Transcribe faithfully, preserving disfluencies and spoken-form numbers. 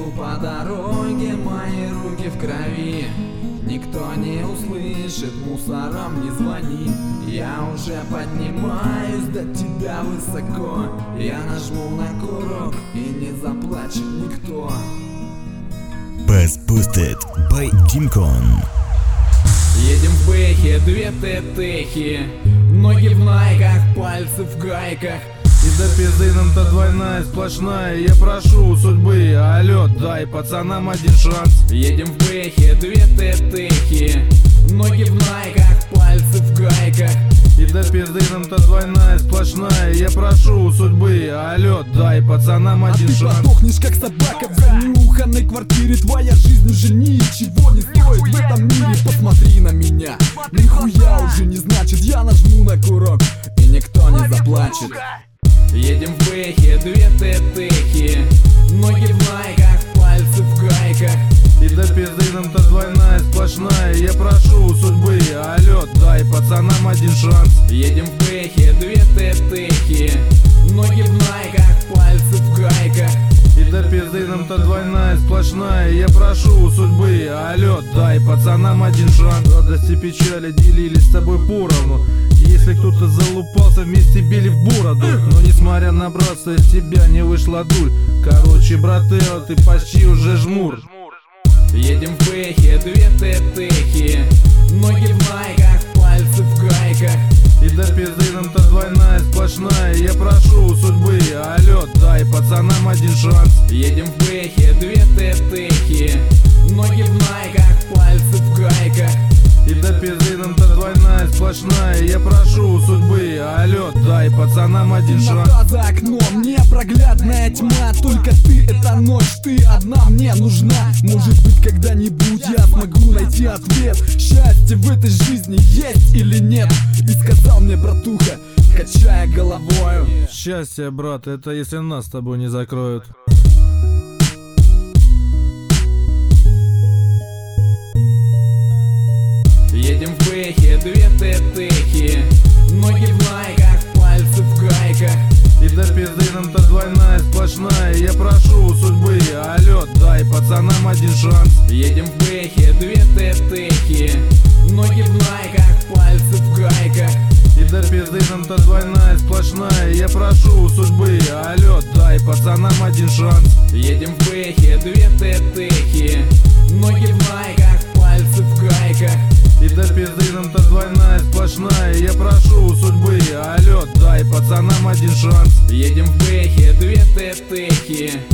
Иду по дороге, мои руки в крови. Никто не услышит, мусорам не звони. Я уже поднимаюсь до тебя высоко. Я нажму на курок, и не заплачет никто. Bass Boosted by Diмкон. Едем в бэхе, две тетехи, ноги в найках, пальцы в гайках. И до пизды нам-то двойная, сплошная. Я прошу у судьбы, алло, дай пацанам один шанс. Едем в бэхе, две тетехи, ноги в найках, пальцы в гайках. И до пизды нам-то двойная, сплошная. Я прошу у судьбы, алло, дай пацанам один а шанс. Ты подохнешь как собака в занюханной квартире. Твоя жизнь уже ничего не стоит в этом мире. Посмотри на меня, нихуя уже не значит. Я нажму на курок, и никто не заплачет. Едем в бэхе, две тетехи, ноги в найках, пальцы в гайках. И до пизды нам-то двойная, сплошная. Я прошу у судьбы, алло, дай пацанам один шанс. Едем в бэхе, две тетехи, ноги в найках, пальцы в гайках. И до пизды нам-то двойная, сплошная. Я прошу у судьбы, алло, дай пацанам один шанс. Радость и печали делились с тобой поровну. Если кто-то залупался, вместе били в бороду. Но несмотря на братство, из тебя не вышла дуль. Короче, брателло, ты почти уже жмур. Едем в бэхе, две тетехи, ноги в найках, пальцы в гайках. И до пизды нам-то двойная, сплошная. Я прошу у судьбы, алло, дай пацанам один шанс. Едем в бэхе, две тетехи, ноги в найках, пальцы в гайках. И до пизды нам-то двойная, сплошная. Я прошу у судьбы, алло, дай пацанам один шанс. Темнота за окном, непроглядная тьма. Только ты, это ночь, ты одна мне нужна. Может быть, когда-нибудь я смогу найти ответ. Счастье в этой жизни есть или нет? И сказал мне братуха, качая головою: счастье, брат, это если нас с тобой не закроют. Едем в бэхе, две тетехи, ноги в найках, пальцы в гайках. И до пизды нам-то двойная, сплошная. Я прошу у судьбы, алло, дай пацанам один шанс. Едем в бэхе, две тетехи, ноги в найках, пальцы в гайках. И до пизды нам-то двойная, сплошная. Я прошу у судьбы, алло, дай пацанам один шанс. Едем в бэхе, две тетехи, ноги в найках, пальцы в гайках. И до пизды нам-то двойная, сплошная. Я прошу у судьбы, алло, дай пацанам один шанс. Едем в бэхе, две тетехи,